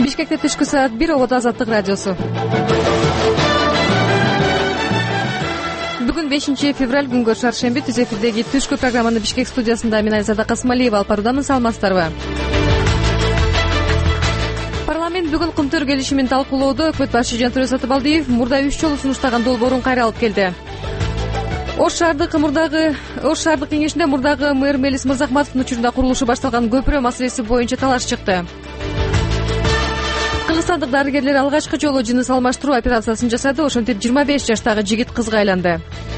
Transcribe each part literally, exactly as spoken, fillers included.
Бишкекте түшкү саат бир, Ободо Азаттык радиосу. Бүгүн бешинчи февраль, күнгө шаршемби. Түз эфирдеги түшкү программаны Бишкек студиясында мен Айзада Касымалиева алып баруудамын. Саламатсыздарбы? Парламент бүгүн Кумтөр келишимин талкуулоодо. Өкмөт башчы Жантөрө Сатыбалдиев мурда үч жолу сунуштаган долбоорун кайра алып келди. Ош шаардык мурдагы Ош шаардык кеңешинде мурдагы мэр Мелис Мырзахматовдун учурунда курулушу башталган көпүрө маселеси боюнча талаш чыкты. Кыргызстандык дарыгерлер алгачкы жолу жыныс алмаштыруу операциясын жасады. Ошентип жыйырма беш жаштагы жигит кызга айланды.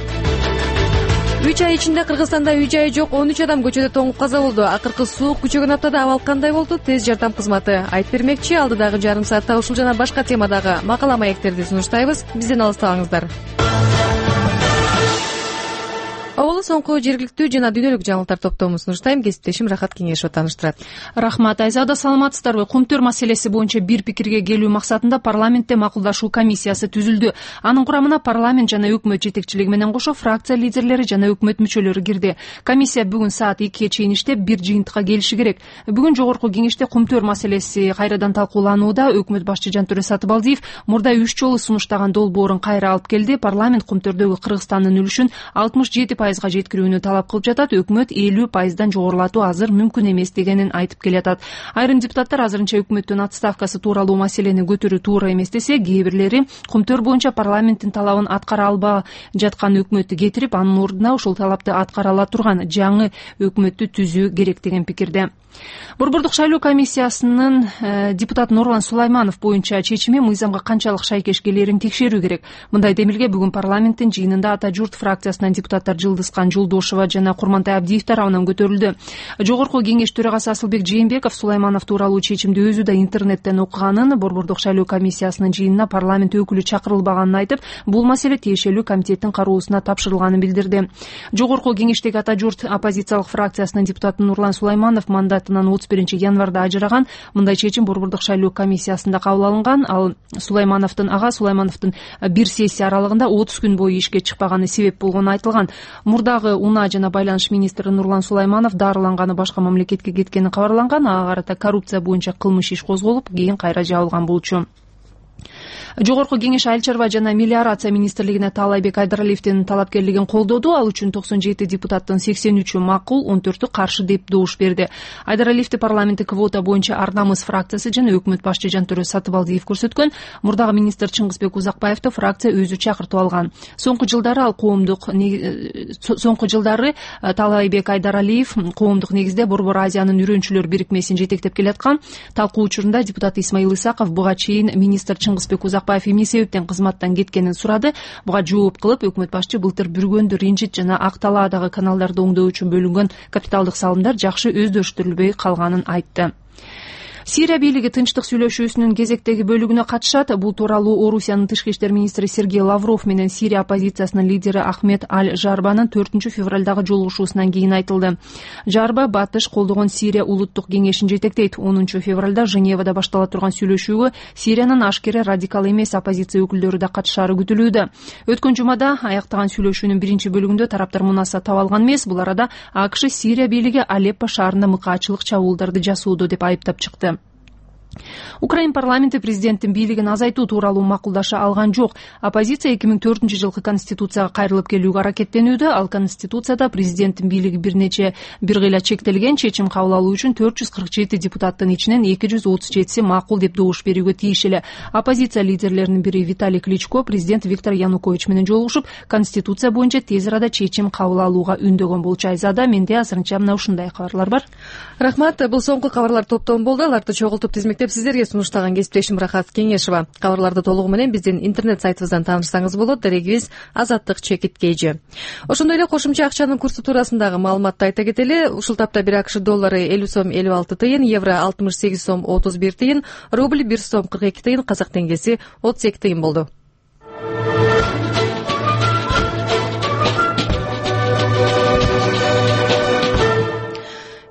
үч ай ичинде Кыргызстанда үй-жайы жок он үч адам көчөдө тоңуп каза болду. Акыркы суук күчөгөн аптада абал кандай болду? Тез жардам кызматы айтып бермекчи. Алдыдагы жарым саатта ушул жана башка темадагы макала маектерди сунуштайбыз. Бизден алыстабаңыздар. Оболу соңку жергиликтүү жана дүйнөлүк жаңылыктар топтомун сунуштайм. Кесиптешим Рахат Кеңешова тааныштырат. Рахмат. Айзада, саламатсыздарбы? Кумтөр маселеси боюнча бир пикирге келүү максатында парламентте макулдашуу комиссиясы түзүлдү. Анын курамына парламент жана өкмөт жетекчилиги менен кошо фракция лидерлери жана өкмөт мүчөлөрү кирди. Комиссия бүгүн саат экиге чейин иштеп, бир жыйынтыкка келиши керек. Бүгүн жогорку кеңеште Кумтөр маселеси кайрадан талкууланууда. Өкмөт башчы Жантөрө Сатыбалдиев мурда үч жолу сунуштаган долбоорун кайра алып келди. Парламент Кумтөрдөгү Кыргызстандын үлүшүн алтымыш жети пайызга жеткирүүнү талап кылып жатат. Өкмөт элүү пайыздан жогорулатуу азыр мүмкүн эмес дегенин айтып келатат. Айрым депутаттар азырынча өкмөттүн отставкасы тууралуу маселени көтөрүү туура эмес десе, кээ бирлери Кумтөр боюнча парламенттин талабын аткара албай жаткан өкмөттү кетирип, анын ордуна ушул талапты аткара ала турган жаңы өкмөттү түзүү керек деген пикирде. Борбордук шайлоо комиссиясынын э, депутаты Нурлан Сулайманов боюнча чечими мыйзамга канчалык шайкеш келерин текшерүү керек. Мындай демилге бүгүн парламенттин жыйынында Ата журт фракциясынан депутаттар Жылдызкан Жолдошова жана Курмантай Абдиев тарабынан көтөрүлдү. Жогорку кеңеш төрагасы Асылбек Жээнбеков Сулайманов тууралуу чечимди өзү да интернеттен окуганын, борбордук шайлоо комиссиясынын жыйынына парламент өкүлү чакырылбаганын айтып, бул маселе тиешелүү комитеттин кароосуна тапшырылганын билдирди. Жогорку кеңештеги Ата журт оппозициялык фракциясынын депутаты Нурлан Сулайманов мандат отуз биринчи январда ажыраган. Мындай чечим борбордук шайлоо комиссиясында кабыл алынган. Ал Сулаймановдун ага Сулаймановдун бир сессия аралыгында отуз күн бою ишке чыкпаганы себеп болгону айтылган. Мурдагы унаа жана байланыш министри Нурлан Сулайманов дарыланганы башка мамлекетке кеткени кабарланган. Ага карата коррупция боюнча кылмыш иш козголуп, кийин кайра жабылган болчу. Жогорку кеңеш Айыл чарба жана мелиорация министрлигине Таалайбек Айдаралиевдин талапкерлигин колдоду. Ал үчүн токсон жети депутаттын сексен үчү макул, он төртү каршы деп добуш берди. Айдаралиевди парламенттик квота боюнча Ар намыс фракциясы жана өкмөт башчы Жантөрө Сатыбалдиев көрсөткөн. Мурдагы министр Чыңгызбек Узакбаевди фракция өзү чакыртып алган. Соңку жылдары ал коомдук соңку жылдары Таалайбек Айдаралиев коомдук негизде Борбор Азиянын үйрөнчүлөр бирикмесин жетектеп келаткан. Талкуу учурунда депутат Исмаил Исаков буга чейин министр Чыңгызбек Узакбаев эмне себептен кызматтан кеткенин сурады. Буга жооп кылып, өкмөт башчы былтыр Бүргөндү, Ринжит жана Ак Талаадагы каналдарды оңдоо үчүн бөлүнгөн капиталдык салымдар жакшы өздөштүрүлбөй калганын айтты. Сирия бийлиги тынчтык сүйлөшүүсүнүн кезектеги бөлүгүнө катышат. Бул тууралуу Орусиянын тышкы иштер министри Сергей Лавров менен Сирия оппозициясынын лидери Ахмед Аль-Жарбанын төртүнчү февралдагы жолугушуусунан кийин айтылды. Жарба Батыш колдогон Сирия улуттук кеңешин жетектейт. онунчу февралда Женевада баштала турган сүйлөшүүгө Сириянын ашкере радикал эмес оппозиция өкүлдөрү да катышары күтүлүүдө. Өткөн жумада аяктаган сүйлөшүүнүн биринчи бөлүгүндө тараптар мунаса таба алган эмес. Бул арада АКШ Сирия бийлиги Алеппо шаарында мыкаачылык чабуулдарды жасоодо деп айыптап чыкты. Украин парламенти президенттин бийлигин азайтуу тууралуу макулдаша алган жок. Оппозиция эки миң төртүнчү жылкы конституцияга кайрылып келүүгө аракеттенүүдө. Ал конституцияда президенттин бийлиги бир нече бир кыйла чектелген. Чечим кабыл алуу үчүн төрт жүз кырк жети депутаттын ичинен эки жүз отуз жетиси макул деп добуш берүүгө тийиш эле. Оппозиция лидерлеринин бири Виталий Кличко президент Виктор Янукович менен жолугушуп, конституция боюнча тез арада чечим кабыл алууга үндөгөн болчу. Айзада, менде азырынча мына ушундай кабарлар бар. Рахмат. Бул соңку кабарлар топтом болду. Аларды чогултуп тизмектеп сиздерге сунуштаган кесиптешим Рахат Кеңешова. Кабарларды толугу менен биздин интернет сайтыбыздан таанышсаңыз болот. Дарегибиз азаттык чекит кейжи. Ошондой эле кошумча акчанын курсу туурасындагы маалыматты айта кетели. Ушул тапта бир АКШ доллары элүү сом элүү алты тыйын, евро алтымыш сегиз сом отуз бир тыйын, рубль бир сом кырк эки тыйын, казак теңгеси отуз эки тыйын болду.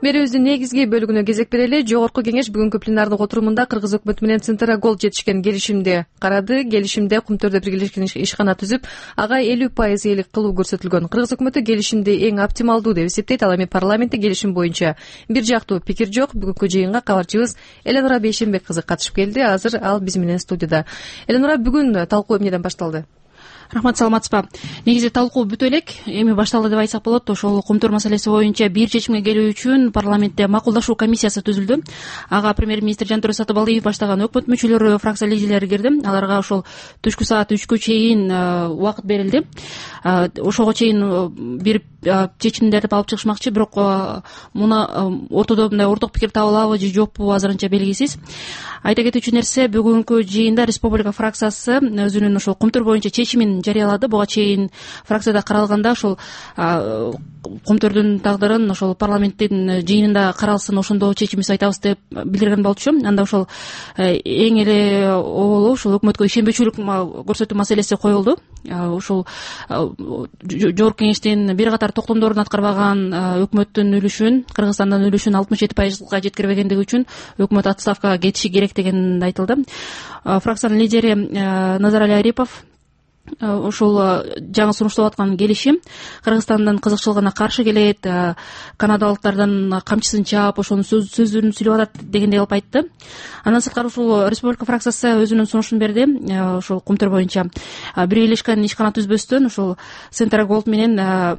берүүбүздүн негизги бөлүгүнө кезек берели. Жогорку кеңеш бүгүнкү пленардык отурумунда Кыргыз өкмөтү менен Центрагол жетишкен келишимди карады. Келишимде Кумтөрдө биргелешкен ишкана түзүп, ага элүү пайыз ээлик кылуу көрсөтүлгөн. Кыргыз өкмөтү келишимди эң оптималдуу деп эсептейт. Ал эми парламентте келишим боюнча бир жактуу пикир жок. Бүгүнкү жыйынга кабарчыбыз Эленура Бейшенбек кызы катышып келди. Азыр ал биз менен студияда. Эленура, бүгүн талкуу эмнеден башталды? Рахмат, саламатсызбы? Негизи талкуу бүтө элек, эми башталды деп айтсак болот. Ошол Кумтөр маселеси боюнча бир чечимге келүү үчүн парламентте макулдашуу комиссиясы түзүлдү. Ага премьер-министр Жантөре Сатыбалдиев баштаган өкмөт мүчөлөрү, фракция лидерлери кирди. Аларга ошол түшкү саат үчкө чейин убакыт берилди. Ошого чейин бир чечимдерди алып чыгышмакчы, бирок муну ортодо мындай орток пикир таба алабы же жокпу азырынча белгисиз. Айта кетүүчү нерсе, бүгүнкү жыйында республика фракциясы өзүнүн ошол Кумтөр боюнча чечимин жарыялады. Буга чейин фракцияда каралганда ошол Кумтөрдүн тагдырын ошол парламенттин жыйынында каралсын, ошондо чечим айтабыз деп билдирген болчу. Анда ошол эң эле оболу ошол өкмөткө ишенбечүлүк көрсөтүү маселеси коюлду. Ушул жогорку кеңештин бир катар токтомдорун аткарбаган өкмөттүн үлүшүн, Кыргызстандан үлүшүн алтымыш жети пайызга жеткирбегендиги үчүн өкмөт отставкага кетиши керек деген айтылды. Фракциянын лидери Назарали Арипов ушул жаңы сунушталып аткан келишим Кыргызстандын кызыкчылыгына каршы келет, канадалыктардан камчысын чаап, ошонун сөздөрүн сүйлөп атат дегендей кылып айтты. Андан сырткары ушул республика фракциясы өзүнүн сунушун берди. Ошол Кумтөр боюнча биргелешкен ишкана түзбөстөн ошол Центрагол менен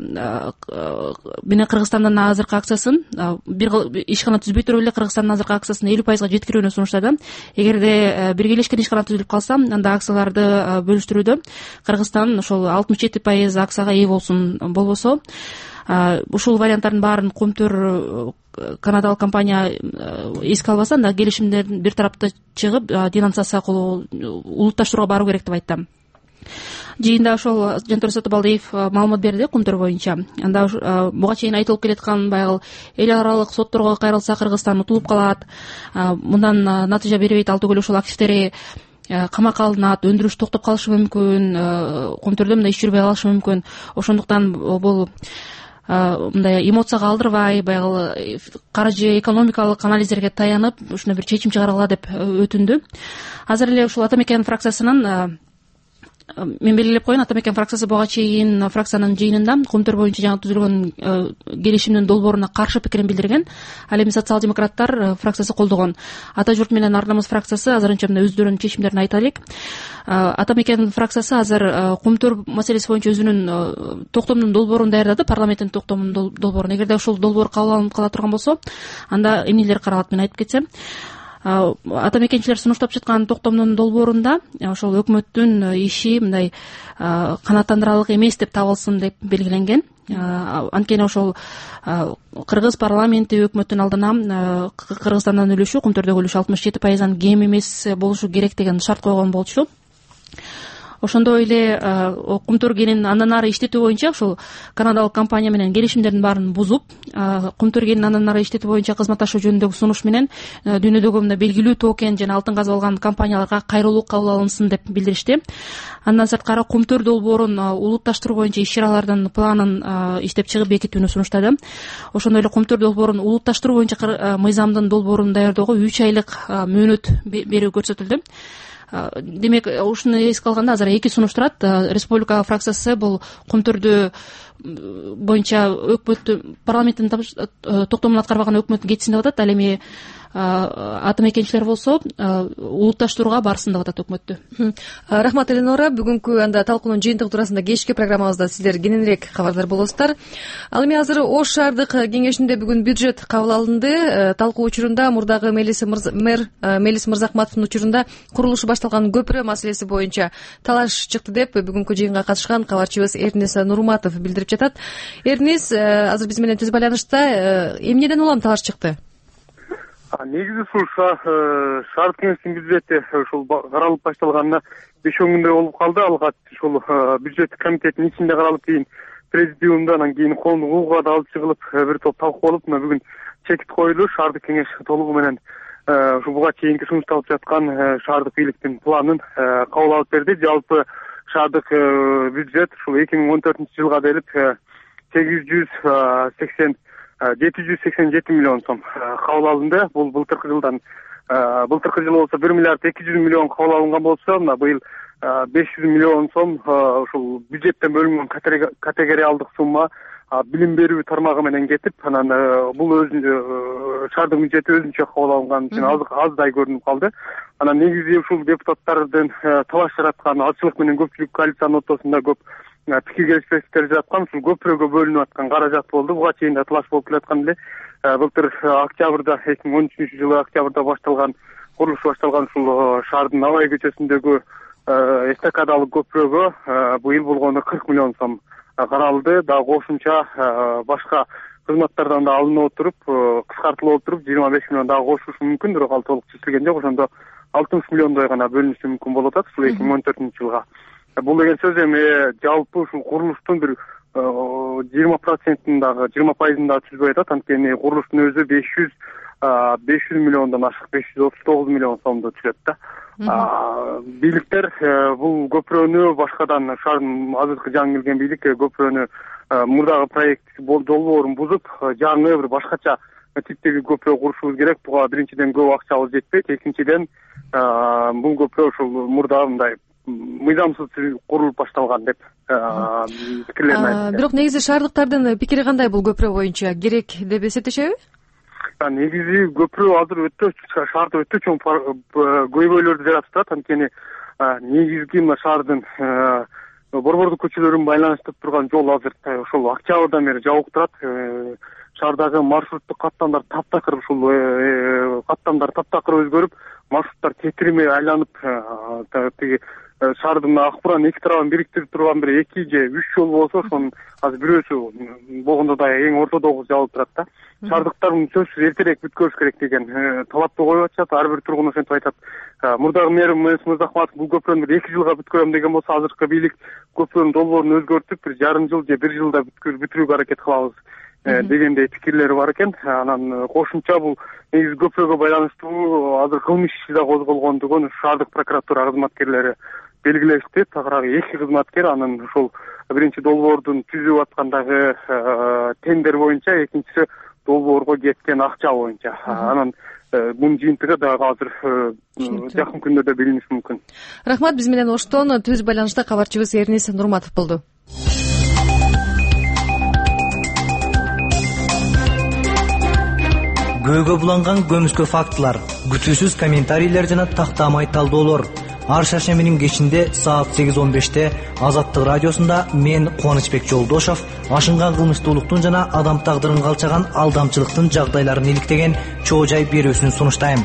менен Кыргызстандын азыркы акциясын бир ишкана түзбөй туруп эле Кыргызстандын азыркы акциясын элүү пайызга жеткирүүнү сунуштады. Эгерде биргелешкен ишкана түзүлүп калса, анда акцияларды бөлүштүрүүдө Кыргызстан ошол алтымыш жети пайыз акцияга ээ болсун. Болбосо ушул варианттардын баарын Кумтөр канадалык компания эске албаса, анда келишимдердин бир тарапта чыгып денонсация кылуу, улутташтырууга баруу керек деп айтты. Жыйында ошол Жантөре Сатыбалдиев маалымат берди Кумтөр боюнча. Анда буга чейин айтылып келаткан баягы эл аралык сотторго кайрылса Кыргызстан утулуп калат, мындан натыйжа бербейт, ал түгүл ушул активдери камакка алынат, өндүрүш токтоп калышы мүмкүн, Кумтөрдө мындай иш жүрбөй калышы мүмкүн. Ошондуктан бул мындай эмоцияга алдырбай, баягы каржы экономикалык анализдерге таянып, ушуна бир чечим чыгаргыла деп өтүндү. Азыр эле ушул Ата Мекен фракциясынын мен белгилеп коеюн, Ата Мекен фракциясы буга чейин фракциянын жыйынында Кумтөр боюнча жаңы түзүлгөн келишимдин долбооруна каршы пикирин билдирген. Ал эми социал-демократтар фракциясы колдогон. Ата журт менен Ар намыс фракциясы азырынча мына өздөрүнүн чечимдерин айта элек. Ата Мекен фракциясы азыр Кумтөр маселеси боюнча өзүнүн токтомдун долбоорун даярдады, парламенттин токтомдун долбоорун. Эгерде ошол долбоор кабыл алынып кала турган болсо, анда эмнелер каралат мен айтып кетсем. Ата Мекенчилер сунуштап жаткан токтомдун долбоорунда ошол өкмөттүн иши мындай канааттандырарлык эмес деп табылсын деп белгиленген. Анткени ошол Кыргыз парламенти өкмөттүн алдына Кыргызстандан үлүшү, Кумтөрдөгү үлүшү алтымыш жети пайыздан кем эмес болушу керек деген шарт койгон болчу. Ошондой эле Кумтөр кенин андан ары иштетүү боюнча ошол канадалык компания менен келишимдердин баарын бузуп, Кумтөр кенин андан ары иштетүү боюнча кызматташуу жөнүндөгү сунуш менен дүйнөдөгү мындай белгилүү токен жана алтын казып алган компанияларга кайрылуу кабыл алынсын деп билдиришти. Андан сырткары Кумтөр долбоорун улутташтыруу боюнча иш чаралардын планын иштеп чыгып бекитүүнү сунуштады. Ошондой эле Кумтөр долбоорун улутташтыруу боюнча мыйзамдын долбоорун даярдөөгө үч айлык мөөнөт берүү көрсөтүлдү. Демек, ушуну эске алганда азыр эки сунуш турат. Республика фракциясы бул Кумтөрдү боюнча өкмөттү парламенттин токтомун аткарбаган өкмөт кетсин деп атат. Ал эми Ата Мекенчилер болсо улутташтырууга барсын деп атат өкмөттү. Рахмат, Эленора. Бүгүнкү анда талкуунун жыйынтыгы туурасында кечки программабызда сиздер кененирээк кабардар болосуздар. Ал эми азыр Ош шаардык кеңешинде бүгүн бюджет кабыл алынды. Талкуу учурунда мурдагы мэр Мелис Мырзахматовдун учурунда курулушу башталган көпүрө маселеси боюнча талаш чыкты деп бүгүнкү жыйынга катышкан кабарчыбыз Эрнис Нурматов билдирип жатат. Эрнис, азыр биз менен түз байланышта. Эмнеден улам талаш чыкты? Негизи ушул шаардык кеңештин бюджети ушул каралып башталганына беш он күндөй болуп калды. Алга ушул бюджет комитетинин ичинде каралып, кийин президиумда, анан кийин коомдук угууга да алып чыгылып бир топ талкуу болуп, мына бүгүн чекит коюлду. Шаардык кеңеш толугу менен ушул буга чейинки сунушталып жаткан шаардык бийликтин планын кабыл алып берди. Жалпы шаардык бюджет ушул эки миң он төртүнчү жылга келип сегиз жүз сексен жети жүз сексен жети миллион сом кабыл алынды. Бул былтыркы жылдан былтыркы жылы болсо бир миллиард эки жүз миллион кабыл алынган болсо, мына быйыл беш жүз миллион сом ушул бюджеттен бөлүнгөн категориалдык сумма билим берүү тармагы менен кетип, анан бул өзү шаардык бюджети өзүнчө кабыл алынган үчүн аздай көрүнүп калды. Анан негизи ушул депутаттардын талаш жараткан, азчылык менен көпчүлүк коалициянын ортосунда көп пикир келишпестиктер жараткан, ушул көпүрөгө бөлүнүп аткан каражат болду. Буга чейин да талаш болуп келаткан эле. Былтыр октябрда, эки миң он үчүнчү жылы октябрда башталган, курулуш башталган ушул шаардын Абай көчөсүндөгү эстакадалык көпүрөгө быйыл болгону кырк миллион сом каралды. Дагы кошумча башка кызматтардан да алынып отуруп, кыскартылып отуруп, жыйырма беш миллион дагы кошулушу мүмкүн, бирок ал толук чечилген жок. Ошондо алтымыш миллиондой гана бөлүнүшү мүмкүн болуп атат ушул эки миң он төртүнчү жылга. Бул деген сөз эми жалпы ушул курулуштун бир жыйырма процентин дагы, жыйырма пайызын дагы түзбөй атат. Анткени курулуштун өзү беш жүз беш жүз миллиондон ашык, беш жүз отуз тогуз миллион сомду түзөт да. Бийликтер бул көпүрөнү башкадан, шаардын азыркы жаңы келген бийлик көпүрөнү мурдагы проект долбоорун бузуп, жаңы бир башкача типтеги көпүрө курушубуз керек. Буга биринчиден көп акчабыз жетпейт, экинчиден бул көпүрө ушул мурда мындай мыйзамсыз курулуп башталган деп пикирлерин айтты. Бирок негизи шаардыктардын пикири кандай бул көпүрө боюнча? Керек деп эсептешеби? Негизи көпүрө азыр өтө шаарда өтө чоң көйгөйлөрдү жаратып турат. Анткени негизги мына шаардын борбордук көчөлөрүн байланыштырып турган жол азыр ошол октябрдан бери жабык турат. Шаардагы маршруттук каттамдар таптакыр, ушул каттамдар таптакыр өзгөрүп, маршруттар кетирмей айланып, тиги шаардын акбуран эки тарабын бириктирип турган бир эки же үч жол болсо, ошонун азыр бирөөсү болгондо да эң ортодогусу жабылып турат да. Шаардыктардын сөзсүз эртерээк бүткөрүш керек деген талапты коюп атышат. Ар бир тургун ошентип айтат. Мурдагы мэрим Мырзахматов бул көпүрөнү бир эки жылга бүткөрөм деген болсо, азыркы бийлик көпүрөнүн долбоорун өзгөртүп, бир жарым жыл же бир жылда бүтүрүүгө аракет кылабыз дегендей пикирлери бар экен. Анан кошумча бул негизи көпүрөгө байланыштуу азыр кылмыш иши да козголгондугун шаардык прокуратура кызматкерлери белгилешти. Тагыраагы эки кызматкер анын ушул биринчи долбоордун түзүп аткандагы тендер боюнча, экинчиси долбоорго кеткен акча боюнча. Анан бунун жыйынтыгы дагы азыр жакын күндөрдө билиниши мүмкүн. Рахмат. Биз менен Оштон түз байланышта кабарчыбыз Эрнис Нурматов болду. Көйгө буланган көмүскө фактылар, күтүүсүз комментарийлер жана тактамай талдоолор. Ар шаршембинин кечинде саат сегиз он беште Азаттык радиосунда мен Кубанычбек Жолдошов ашынган кылмыштуулуктун жана адам тагдырын калчаган алдамчылыктын жагдайларын иликтеген чоо жай берүүсүн сунуштайм.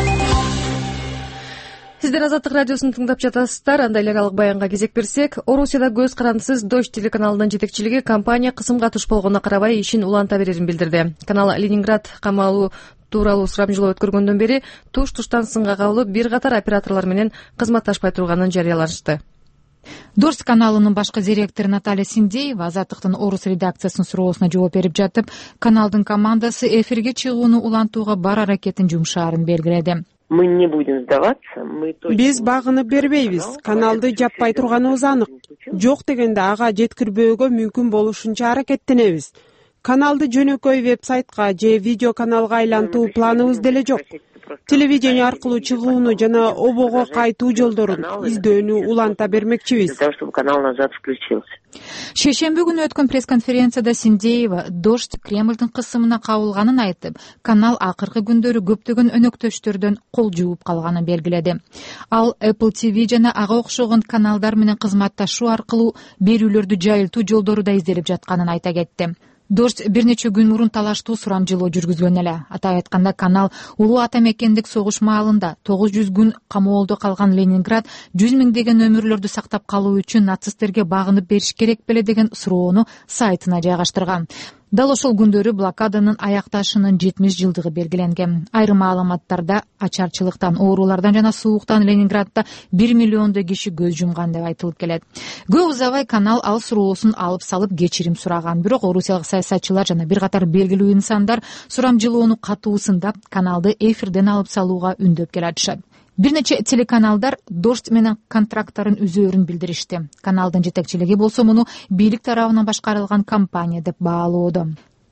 Сиздер Азаттык радиосун тыңдап жатасыздар. Анда эле алык баянга кезек берсек, Орусияда көз карандысыз Дождь телеканалынын жетекчилиги компания кысымга туш болгонуна карабай ишин уланта берерин билдирди. Канал Ленинград камалуу тууралуу сурамжылоо өткөргөндөн бери туш-туштан сынга кабылып, бир катар операторлор менен кызматташпай турганын жарыялашты. Дождь каналынын башкы директору Наталья Синдеева Азаттыктын Орус редакциясынын суроосуна жооп берип жатып, каналдын командасы эфирге чыгууну улантууга бар аракетин жумшаарын белгиледи. Мы не будем сдаваться, мы точно... Биз багынып бербейбиз. Каналды жаппай турганыбыз анык. Жок дегенде ага жеткирбөөгө мүмкүн болушунча аракеттенебиз. Каналды жөнөкөй веб-сайтка же видео каналга айлантуу планыбыз деле жок. Телевидение аркылуу чыгууну жана обого кайтуу жолдорун издөөнү уланта бермекчибиз. Для того, чтобы канал назад включился. Шейшемби күнү өткөн пресс-конференцияда Синдеева Дождь Кремлдин кысымына кабылганын айтып, канал акыркы күндөрү көптөгөн өнөктөштөрдөн кол жууп калганын белгиледи. Ал Apple ти ви жана ага окшогон каналдар менен кызматташуу аркылуу берүүлөрдү жайылтуу жолдору да изделип жатканын айта кетти. Дождь бир нече күн мурун талаштуу сурамжылоо жүргүзгөн эле. Атап айтканда, канал улуу ата мекендик согуш маалында тогуз жүз күн камоолдо калган Ленинград жүз миңдеген өмүрлөрдү сактап калуу үчүн нацисттерге багынып бериш керек беле деген суроону сайтына жайгаштырган. Дал ошол күндөрү блокаданын аякташынын жетимиш жылдыгы белгиленген. Айрым маалыматтарда ачарчылыктан, оорулардан жана сууктан Ленинградда бир миллиондой киши көз жумган деп айтылып келет. Көп узабай канал ал суроосун алып салып кечирим сураган. Бирок орусиялык саясатчылар жана бир катар белгилүү инсандар сурамжылоону катуу сындап, каналды эфирден алып салууга үндөп келатышат. Бир нече телеканалдар Дождь менен контракттарын үзөөрүн билдиришти. Каналдын жетекчилиги болсо муну бийлик тарабынан башкарылган компания деп баалоодо.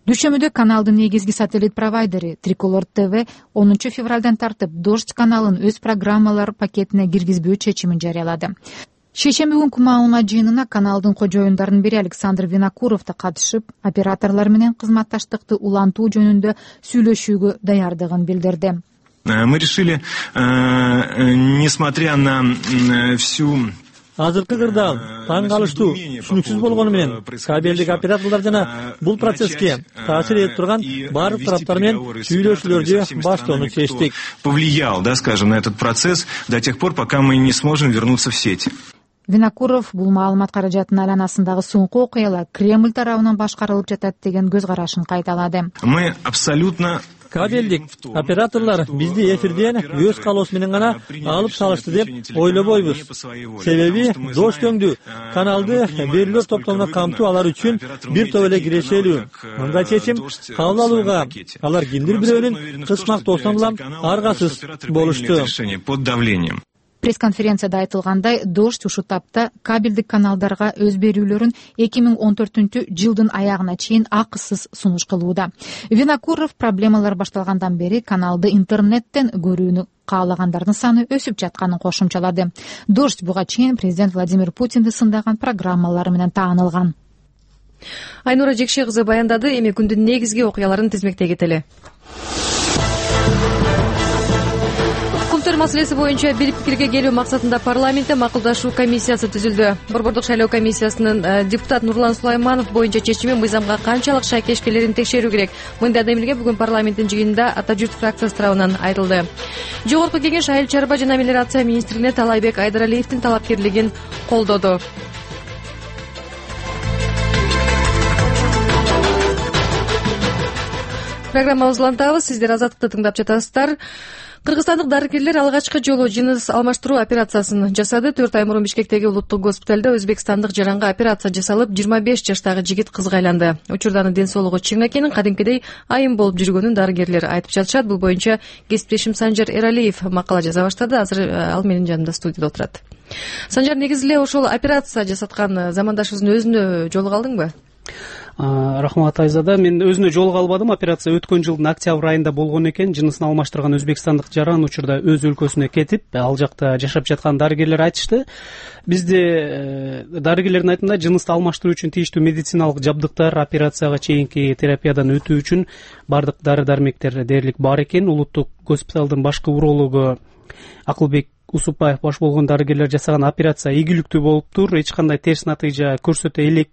дүйшөмбүдө каналдын негизги сателлит провайдери Триколор ТВ онунчу февралдан тартып Дождь каналын өз программалар пакетине киргизбөө чечимин жарыялады. Шейшемби күнкү маалымат жыйынына каналдын кожоюндарынын бири Александр Винокуров да катышып, операторлор менен кызматташтыкты улантуу жөнүндө сүйлөшүүгө даярдыгын билдирди. Мы решили, несмотря на всю азыркы кырдаал таң калыштуу, түшүнүксүз болгону менен кабелдик операторлор жана бул процесске таасир этип турган баардык тараптар менен сүйлөшүүлөрдү баштоону чечтик. Повлиял, да, скажем, на этот процесс до тех пор, пока мы не сможем вернуться в сеть. Винокуров бул маалымат каражатынын айланасындагы соңку окуялар Кремль тарабынан башкарылып жатат деген көз карашын кайталады. Мы абсолютно кабелдик операторлор бизди эфирден өз каалоосу менен гана алып салышты деп ойлобойбуз. Себеби Дождь өңдүү каналды берүүлөр топтомуна камтуу алар үчүн бир топ эле кирешелүү. Мындай чечим кабыл алууга алар кимдир бирөөнүн кысмактоосуна улам аргасыз болушту. Под давлением. Пресс-конференцияда айтылгандай, Дождь ушул тапта кабелдик каналдарга өз берүүлөрүн эки миң он төртүнчү жылдын аягына чейин акысыз сунуш кылууда. Винокуров проблемалар башталгандан бери каналды интернеттен көрүүнү каалагандардын саны өсүп жатканын кошумчалады. Дождь буга чейин президент Владимир Путинди сындаган программалары менен таанылган. Айнура Жекше кызы баяндады. Эми күндүн негизги окуяларын тизмектей кетели. Кумтөр маселеси боюнча бир пикирге келүү максатында парламентте макулдашуу комиссиясы түзүлдү. Борбордук шайлоо комиссиясынын депутат Нурлан Сулайманов боюнча чечими мыйзамга канчалык шайкешкелерин текшерүү керек. Мындай демилге бүгүн парламенттин жыйынында Ата журт фракциясы тарабынан айтылды. Жогорку кеңеш айыл чарба жана мелиорация министрине Талайбек Айдаралиевдин талапкерлигин колдоду. Программабызды улантабыз. Сиздер Азаттыкты тыңдап жатасыздар. Кыргызстандык дарыгерлер алгачкы жолу жыныс алмаштыруу операциясын жасады. төрт ай мурун Бишкектеги улуттук госпиталда өзбекстандык жаранга операция жасалып, жыйырма беш жаштагы жигит кызга айланды. Учурда анын ден соолугу чың экенин, кадимкидей айым болуп жүргөнүн дарыгерлер айтып жатышат. Бул боюнча кесиптешим Санжар Эралиев макала жаза баштады. Азыр ал менин жанымда студияда отурат. Санжар, негизи эле ошол операция жасаткан замандашыбыздын өзүнө жолуга алдыңбы? Рахмат Айзада, мен өзүнө жолуга албадым. Операция өткөн жылдын октябрь айында болгон экен. Жынысын алмаштырган өзбекстандык жаран учурда өз өлкөсүнө кетип, ал жакта жашап жаткан дарыгерлер айтышты. Бизде дарыгерлердин айтымында жынысты алмаштыруу үчүн тийиштүү медициналык жабдыктар, операцияга чейинки терапиядан өтүү үчүн бардык дары-дармектер дээрлик бар экен. Улуттук госпиталдын башкы урологу Акылбек Усупаев баш болгон дарыгерлер жасаган операция ийгиликтүү болуптур. Эч кандай терс натыйжа көрсөтө элек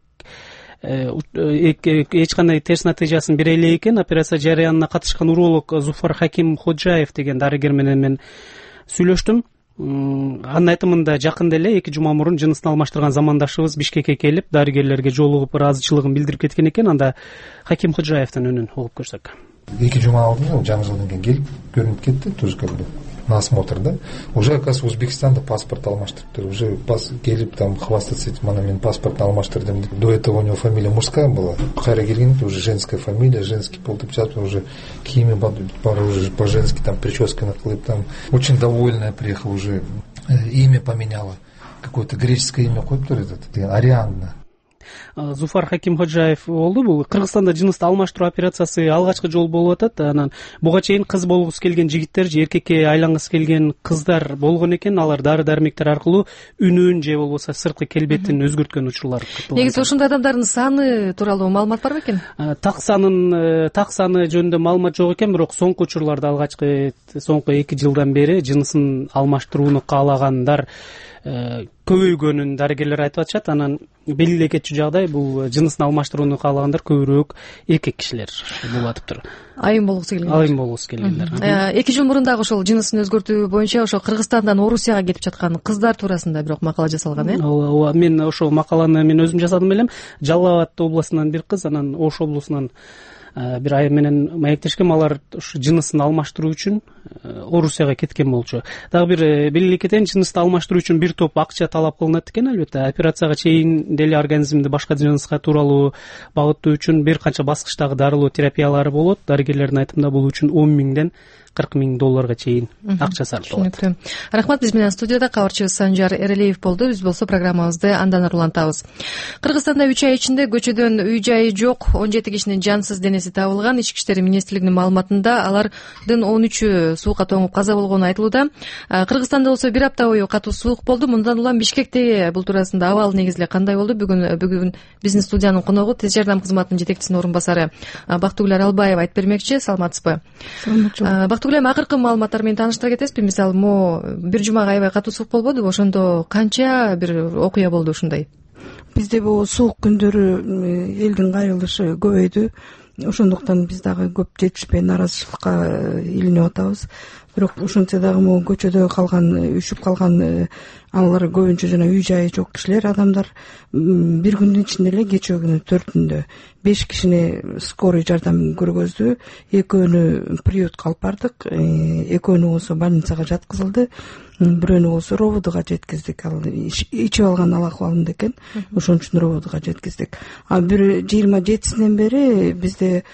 эч кандай терс натыйжасын бере элек экен. Операция жарыянына катышкан уролог Зуфар Хаким Ходжаев деген дарыгер менен мен сүйлөштүм. Анын айтымында жакында эле эки жума мурун жынысын алмаштырган замандашыбыз Бишкекке келип, дарыгерлерге жолугуп ыраазычылыгын билдирип кеткен экен. Анда Хаким Ходжаевдин үнүн угуп көрсөк. эки жума алдында жаңы жылдан кийин келип көрүнүп кетти, тоже как бы на осмотр, да. Уже, оказывается, Узбекистанда паспорт алмаштырыптыр. Уже пас, келип там хвастаться этим, ана мен паспорт алмаштырдым. До этого у него фамилия мужская была. Кайра келгенде уже женская фамилия, женский пол типчат, уже кийими пары уже по-женски, там прическа накрылып, там очень довольная приехала уже, имя поменяла. Какое-то греческое имя коюптур этот, Арианна. Зуфар Хаким Ходжаев болду. Бул Кыргызстанда жынысты алмаштыруу операциясы алгачкы жолу болуп атат. Анан буга чейин кыз болгусу келген жигиттер же эркекке айлангысы келген кыздар болгон экен. Алар дары-дармектер аркылуу үнүн же болбосо сырткы келбетин өзгөрткөн учурлар. Негизи ушундай адамдардын саны тууралуу маалымат барбы экен? Так санын так саны жөнүндө маалымат жок экен, бирок соңку учурларда алгачкы соңку эки жылдан бери жынысын алмаштырууну каалагандар көбөйгөнүн дарыгерлер айтып атышат. Анан белгилей кетчү жагдай бул жынысын алмаштырууну каалагандар көбүрөөк эркек кишилер болуп атыптыр. Айым болгусу келгендер. Айым болгусу келгендер. эки жыл мурун дагы ошол жынысын өзгөртүү боюнча ошо Кыргызстандан Орусияга кетип жаткан кыздар туурасында бирок макала жасалган, э? Ооба, мен ошол макаланы мен өзүм жасадым элем. Жалал Абад областынан бир кыз, анан Ош облусунан бир айым менен маектешкем. Алар ушу жынысын алмаштыруу үчүн Орусияга кеткен болчу. Дагы бир белгилей кетейин, жынысты алмаштыруу үчүн бир топ акча талап кылынат экен. Албетте операцияга чейин деле организмди башка жыныска тууралуу багыттоо үчүн бир канча баскычтагы дарылоо терапиялары болот. Дарыгерлердин айтымында бул үчүн он миңден кырк миң долларга чейин акча сарпталат. Түшүнүктүү. Рахмат. Биз менен студияда кабарчыбыз Санжар Эрелиев болду. Биз болсо программабызды андан ары улантабыз. Кыргызстанда үч ай ичинде көчөдөн үй жайы жок он жети кишинин жансыз денеси табылган. Ички иштер министрлигинин маалыматында алардын он үчү суукка тоңуп каза болгону айтылууда. Кыргызстанда болсо бир апта бою катуу суук болду. Мындан улам Бишкектеги бул туурасында абал негизи эле кандай болду? Бүгүн бүгүн биздин студиянын коногу тез жардам кызматынын жетекчисинин орун басары Бактыгүл Аралбаева айтып бермекчи. Саламатсызбы? Саламатчылык. Бактыгүл эми акыркы маалыматтар менен тааныштыра кетесизби? Мисалы, могу бир жумага аябай катуу суук болбодубу? Ошондо канча бир окуя болду ушундай? Бизде бул суук күндөрү элдин кайрылышы көбөйдү. Ошондуктан биз дагы көп жетишпей нааразычылыкка илинип атабыз. Бирок ошентсе дагы могу көчөдө калган, үшүп калган, алар көбүнчө жана үй жайы жок кишилер, адамдар бир күндүн ичинде эле кечээ күнү төртүндө беш кишини скорый жардам көргөздү. Экөөнү приютка алып бардык, экөөнү болсо больницага жаткызылды, бирөөнү болсо ровдга жеткиздик. Ал ичип алган ал акыбалында экен, ошон үчүн ровдга жеткиздик. А бир жыйырма жетисинен бери бизде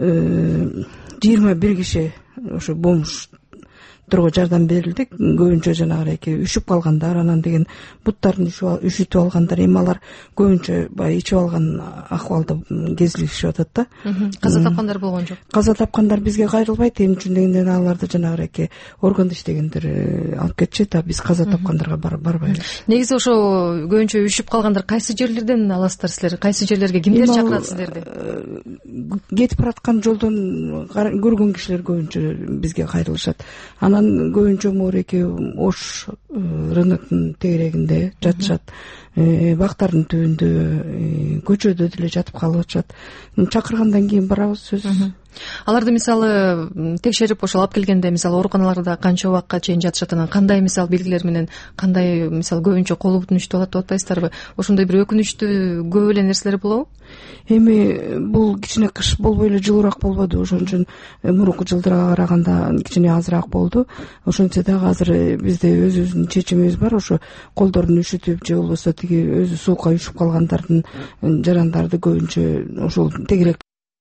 жыйырма бир киши ошо бомж жардам берилди. Көбүнчө жанагы үшүп калгандар, анан деген буттарын үшүтүп алгандар, эми алар көбүнчө баягы ичип алган акыбалда кезилишип атат да. Каза тапкандар болгон жок? Каза тапкандар бизге кайрылбайт. Эмне үчүн дегенде аларды жанагы органда иштегендер алып кетишет, а биз каза тапкандарга барбайбыз. Негизи ошо көбүнчө үшүп калгандар кайсы жерлерден аласыздар силер? Кайсы жерлерге кимдер чакырат силерди? Кетип бараткан жолдон көргөн кишилер көбүнчө бизге кайрылышат. Анан көбүнчө муреки Ош рынокунун тегерегинде жатышат, бактардын түбүндө, көчөдө деле жатып калып атышат. Чакыргандан кийин барабыз сөзсүз. Аларды мисалы текшерип ошол алып келгенде, мисалы ооруканаларда канча убакка чейин жатышат, анан кандай мисалы белгилер менен, кандай мисалы көбүнчө колу бутун ичти алат деп атпайсыздарбы? Ошондой бир өкүнүчтүү көп эле нерселер болобу? Эми бул кичине кыш болбой эле жылуураак болбоду, ошон үчүн мурунку жылдарга караганда кичине азыраак болду. Ошентсе дагы азыр бизде өзүбүздүн чечимибиз бар. Ошо колдорун үшүтүп же болбосо тиги өзү суукка үшүп калгандардын жарандарды көбүнчө ошол тегерек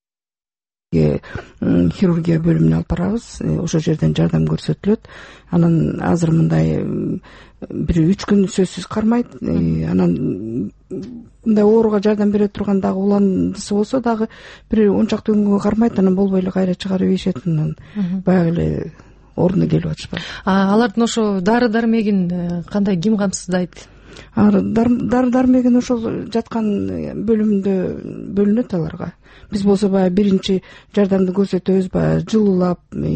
хирургия бөлүмүнө алып барабыз. Ошол жерден жардам көрсөтүлөт. Анан азыр мындай бир үч күн сөзсүз кармайт. Анан мындай ооруга жардам бере турган дагы уландысы болсо дагы бир он чакты күнгө кармайт. Анан болбой эле кайра чыгарып ийишет. Анан баягы эле ордуна келип атышпайт. Алардын ошо дары дармегин кандай, ким камсыздайт? Дары дармегин ошол жаткан бөлүмдө бөлүнөт аларга. Биз болсо баягы биринчи жардамды көрсөтөбүз, баягы жылуулап,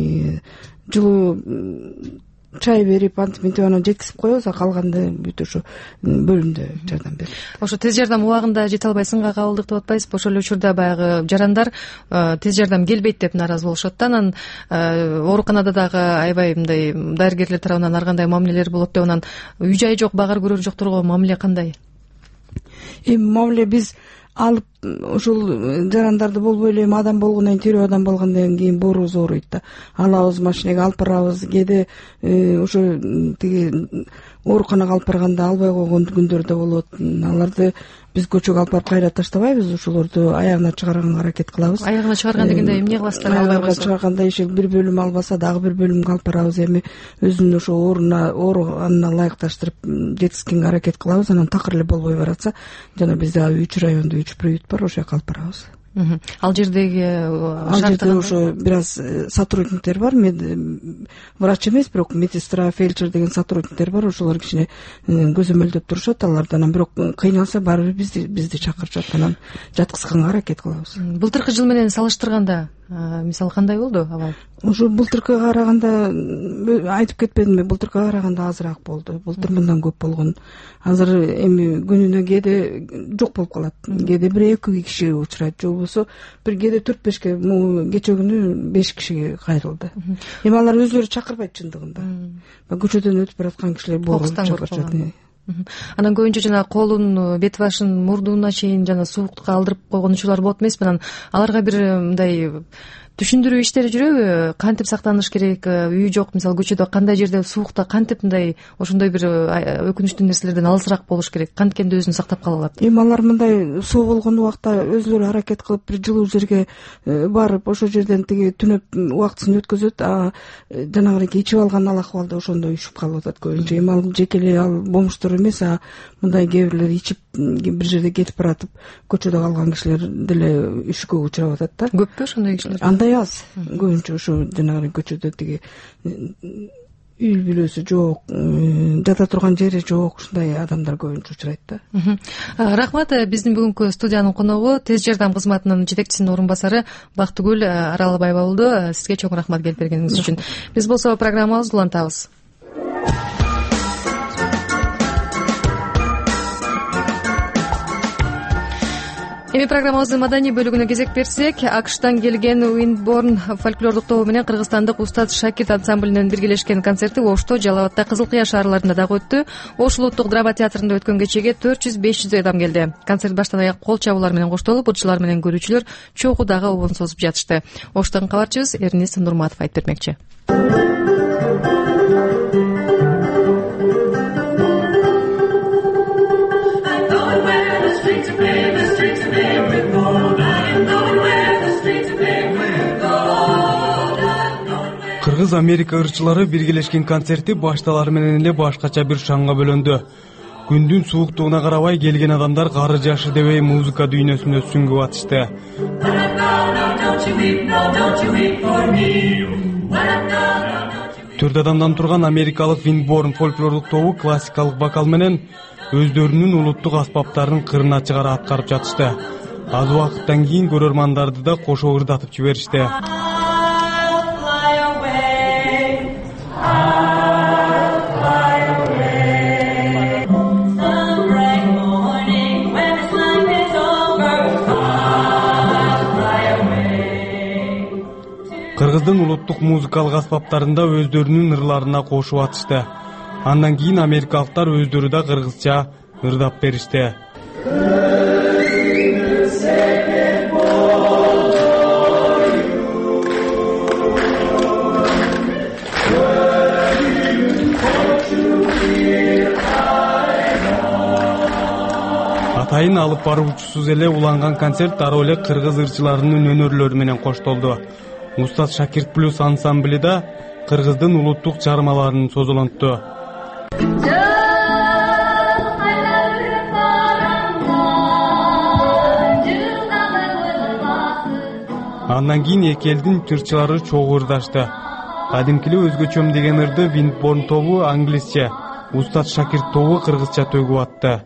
жылуу чай берип, антип мынтип анан жеткизип коебуз, а калганды бүт ошо бөлүмдө жардам берип. Ошо тез жардам убагында жете албай сынга кабылдык деп атпайсызбы? Ошол эле учурда баягы жарандар тез жардам келбейт деп нааразы болушат да. Анан ооруканада дагы аябай мындай дарыгерлер тарабынан ар кандай мамилелер болот деп, анан үй жайы жок, багар көрөр жокторго мамиле кандай? Эми мамиле биз алып ошол жарандарды болбой эле адам болгондон кийин, тирүү адам болгондон кийин боорубуз ооруйт да. Алабыз, машинеге алып барабыз. Кээде ошо тиги ооруканага алып барганда албай койгон күндөр да болот. Аларды биз көчөгө алып барып кайра таштабайбыз, ошолорду аягына чыгарганга аракет кылабыз. Аягына чыгарган дегенде эмне кыласыздар? Аягына чыгарганда иши бир бөлүм албаса дагы бир бөлүмгө алып барабыз. Эми өзүнүн ошо ооруна, ооруганына ылайыкташтырып жеткизгенге аракет кылабыз. Анан такыр эле болбой баратса, жана бизде үч райондо үч приют бар, ошол жака алып барабыз. Ал жердеги ал жерде ошо бир аз сотрудниктер бар, врач эмес, бирок медсестра, фельдшер деген сотрудниктер бар. Ошолор кичине көзөмөлдөп турушат аларды. Анан бирок кыйналса баары бир бизди бизди чакырышат, анан жаткызганга аракет кылабыз. Былтыркы жыл менен салыштырганда мисалы кандай болду абал? Ошо былтыркыга караганда айтып кетпедимби, былтыркыга караганда азыраак болду. Былтыр мындан көп болгон. Азыр эми күнүнө кээде жок болуп калат. Кээде бир эки киши учурайт, же болбосо бир кээде төрт бешке, кечээ күнү беш кишиге кайрылды. Эми алар өзүлөрү чакырбайт чындыгында. Көчөдөн өтүп бараткан кишилер болуп чакырышат. Анан көбүнчө жана колун, бет башын, мурдуна чейин жана сууктукка алдырып койгон учурлар болот эмеспи? Анан аларга бир мындай түшүндүрүү иштери жүрөбү, кантип сактаныш керек, үй жок, мисалы көчөдө кандай жерде суукта кантип мындай ошондой бир өкүнүчтүү нерселерден алысыраак болуш керек, канткенде өзүн сактап кала алат? Эми алар мындай суу болгон убакта өзүлөрү аракет кылып бир жылуу жерге барып ошол жерден тиги түнөп убактысын өткөзөт, а жанагынакей ичип алган ал акыбалда ошондой ушуп калып атат көбүнчө. Эми ал жеке эле ал бомждор эмес, а мындай кээ бирлер ичип бир жерде кетип баратып көчөдө калган кишилер деле үшүккө учурап атат да. Көппү ошондой кишилер? Андай аз. Көбүнчө ушу жанагы көчөдө тиги үй бүлөсү жок, жата турган жери жок, ушундай адамдар көбүнчө учурайт да. Рахмат. Биздин бүгүнкү студиянын коногу тез жардам кызматынын жетекчисинин орун басары Бактыгүл Аралбаева болду. Сизге чоң рахмат келип бергениңиз үчүн. Биз болсо программабызды улантабыз. Эми программабыздын маданий бөлүгүнө кезек берсек, АКШтан келген Уиндборн фольклордук тобу менен кыргызстандык Устат Шакирт ансамблинин биргелешкен концерти Ошто, Жалал абадта, Кызыл Кыя шаарларында дагы өттү. Ош улуттук драма театрында өткөн кечеге төрт жүз беш жүздөй адам келди. Концерт баштан аяк кол чабуулар менен коштолуп, ырчылар менен көрүүчүлөр чогуу дагы обон созуп жатышты. Оштон кабарчыбыз Эрнис Нурматов айтып бермекчи. Кыргыз Америка ырчылары биргелешкен концерти башталары менен эле башкача бир шаңга бөлөндү. Күндүн сууктугуна карабай келген адамдар кары жашы дебей музыка дүйнөсүнө сүңгүп атышты. Төрт адамдан турган америкалык Уиндборн фольклордук тобу классикалык вокал менен өздөрүнүн улуттук аспаптарын кырына чыгара аткарып жатышты. Аз убакыттан кийин көрөрмандарды да кошо ырдатып жиберишти. Кыргыздын улуттук музыкалык аспаптарында өздөрүнүн ырларына кошуп атышты. Андан кийин америкалыктар өздөрү да кыргызча ырдап беришти. Атайын алып баруучусуз эле уланган концерт дароо эле кыргыз ырчыларынын өнөрлөрү менен коштолду. Устат Шакирт плюс ансамбли да кыргыздын улуттук чыгармаларын созолонтту. Андан кийин эки элдин ырчылары чогуу ырдашты. Кадимкиле өзгөчөм деген ырды Уиндборн тобу англисче, Устат Шакирт тобу кыргызча төгүп атты.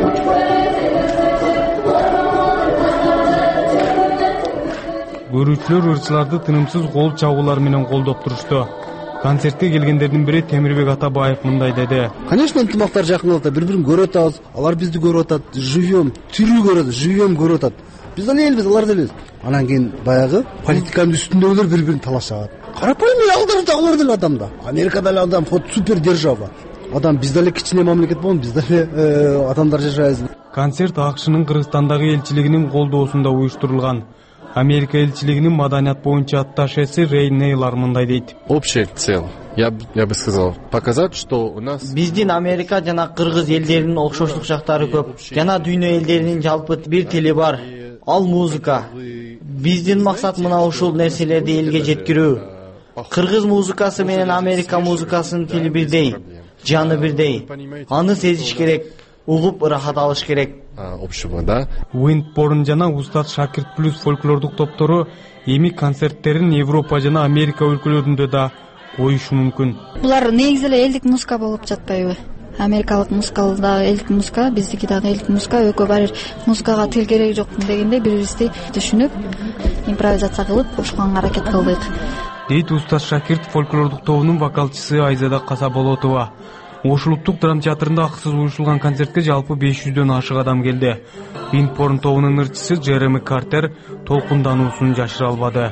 Көрүүчүлөр ырчыларды тынымсыз кол чабуулар менен колдоп турушту. Концертке келгендердин бири Темирбек Атабаев мындай деди. Конечно, ынтымактар жакын болот, бири-бирин көрүп атабыз. Алар бизди көрүп атат, живем, тирүү көрөт, живем көрүп атат. Биз да элбиз, алар да элбиз. Анан кийин баягы политиканын үстүндөгүлөр бири-бирин талашат. Карапайым алдар дагылар деле адамда. Америкада эле адам ход супер держава. Адам биз деле кичине мамлекет болон, биз деле адамдар жашайбыз. Концерт АКШнын Кыргызстандагы элчилигинин колдоосунда уюштурулган. Америка элчилигинин маданият боюнча атташеси Рей Нейлар мындай дейт. Общая цель, я, я бы сказал, показать, что у нас... Биздин Америка жана кыргыз элдеринин окшоштук жактары көп. Жана дүйнө элдеринин жалпы бир тили бар. Ал музыка. Биздин максат мына ушул нерселерди элге жеткирүү. Кыргыз музыкасы менен Америка музыкасынын тили бирдей, жаны бирдей. Аны сезиш керек, угуп ырахат алыш керек. Общего, да? Уиндборн жана Устат Шакирт плюс фольклордук топтору эми концерттерин Европа жана Америка өлкөлөрүндө да коюшу мүмкүн. Булар негизи эле элдик музыка болуп жатпайбы? Америкалык музыка дагы элдик музыка, биздики дагы элдик музыка, экөө баары музыкага тил кереги жок дегенде бири-бирибизди түшүнүп, импровизация кылып кошконго аракет кылдык. Дейт Устат Шакирт фольклордук тобунун вокалчысы Айзада Касаболотова. Ош улуттук драма театрында акысыз уюштурулган концертке жалпы беш жүздөн ашык адам келди. Уиндборн тобунун ырчысы Джереми Картер толкундануусун жашыра албады.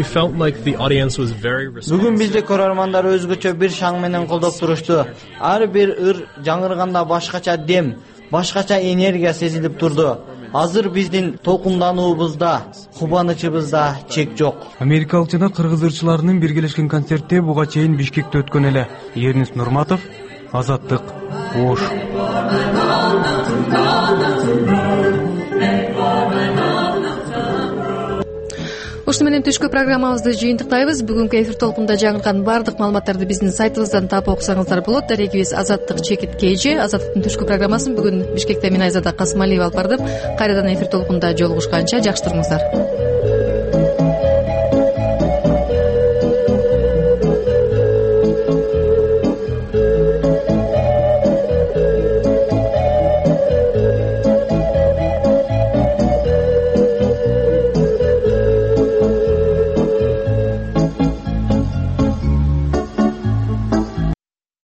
Бүгүн бизди көрөрмандар өзгөчө бир шаң менен колдоп турушту. Ар бир ыр жаңырганда башкача дем, башкача энергия сезилип турду. азыр биздин толкундануубузда, кубанычыбызда чек жок. Америкалык жана кыргыз ырчыларынын биргелешкен концерти буга чейин Бишкекте өткөн эле. Эрнис Нурматов, Азаттык, Ош. Ушуну менен түшкү программабызды жыйынтыктайбыз. Бүгүнкү эфир толкунда жаңырткан баардык маалыматтарды биздин сайтыбыздан таап окусаңыздар болот. Дарегибиз Азаттык чекит кж. Азаттыктын түшкү программасын бүгүн Бишкекте мен Айзада Касымалиева алып бардым. Кайрадан эфир толкунда жолугушканча жакшы туруңуздар.